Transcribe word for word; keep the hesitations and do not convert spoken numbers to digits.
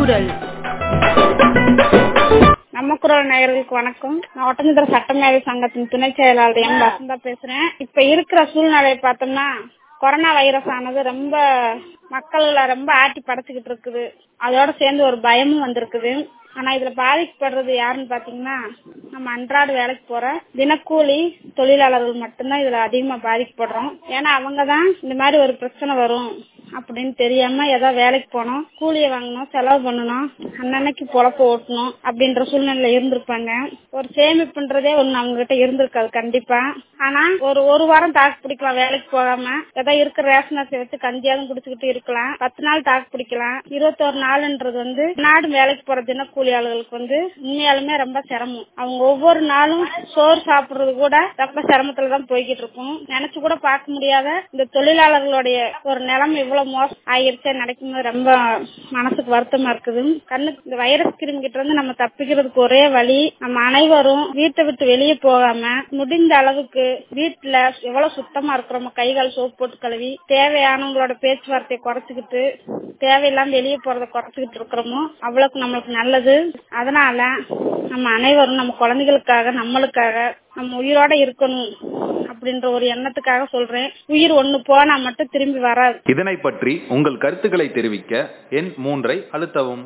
குரல். நம்ம குரல் நேயர்களுக்கு வணக்கம். நான் ஒட்டஞ்சத்திர சட்டமேதை சங்கத்தின் துணை செயலாளர் எம் வசந்தா பேசுறேன். இப்ப இருக்கிற சூழ்நிலையை பார்த்தோம்னா கொரோனா வைரஸ் ஆனது ரொம்ப மக்கள்ல ரொம்ப ஆட்டி படைச்சுக்கிட்டு இருக்குது. அதோட சேர்ந்து ஒரு பயமும் வந்திருக்குது. ஆனா இதுல பாதிக்கப்படுறது யாருன்னு பாத்தீங்கன்னா நம்ம அன்றாட வேலைக்கு போற தினக்கூலி தொழிலாளர்கள் மட்டும்தான் இதுல அதிகமா பாதிக்கப்படுறோம். ஏன்னா அவங்கதான் இந்த மாதிரி ஒரு பிரச்சனை வரும் அப்படின்னு தெரியாம ஏதோ வேலைக்கு போனோம், கூலியை வாங்கணும், செலவு பண்ணணும், அன்னன்னைக்கு பொழப்ப ஓட்டணும் அப்படின்ற சூழ்நிலை இருந்திருப்பாங்க. ஒரு சேமிப்புன்றதே ஒண்ணு அவங்க கிட்ட இருந்திருக்காது கண்டிப்பா. ஆனா ஒரு ஒரு வாரம் தாக்கு பிடிக்கலாம் வேலைக்கு போகாம, ஏதோ இருக்கிற ரேஷன் அரிசி வச்சு கஞ்சியாவது குடிச்சுக்கிட்டு இருக்கலாம். பத்து நாள் தாக்கு பிடிக்கலாம். இருபத்தோரு நாள்ன்றது வந்து நாடு வேலைக்கு போற தினக்கூலியாளர்களுக்கு வந்து உண்மையாலுமே ரொம்ப சிரமம். அவங்க ஒவ்வொரு நாளும் சோறு சாப்பிடுறது கூட ரொம்ப சிரமத்துலதான் போய்கிட்டு இருக்கும். நினைச்சு கூட பார்க்க முடியாத இந்த தொழிலாளர்களுடைய ஒரு நிலைமை இவ்வளவு மோசம் ஆயிருச்சே நடக்கும்போது ரொம்ப மனசுக்கு வருத்தமா இருக்குது. கண்ணுக்கு இந்த வைரஸ் கிருமி கிட்ட இருந்து நம்ம தப்பிக்கிறதுக்கு ஒரே வழி, நம்ம அனைவரும் வீட்டை விட்டு வெளியே போகாம முடிந்த அளவுக்கு வீட்டுல எவ்வளவு சுத்தமா இருக்கிறோமோ கைகால் சோப்பு போட்டு கழுவி, தேவையானவங்களோட பேச்சுவார்த்தையை குறைச்சுக்கிட்டு தேவையில்லாம வெளியே போறதை குறைச்சுக்கிட்டு இருக்கிறோமோ அவ்வளவுக்கு நம்மளுக்கு நல்லது. அதனால நம்ம அனைவரும் நம்ம குழந்தைகளுக்காக நம்மளுக்காக நம்ம உயிரோட இருக்கணும் அப்படின்ற ஒரு எண்ணத்துக்காக சொல்றேன். உயிர் ஒண்ணு போனா மட்டும் திரும்பி வராது. இதனை பற்றி உங்கள் கருத்துக்களை தெரிவிக்க எண் மூன்றை அழுத்தவும்.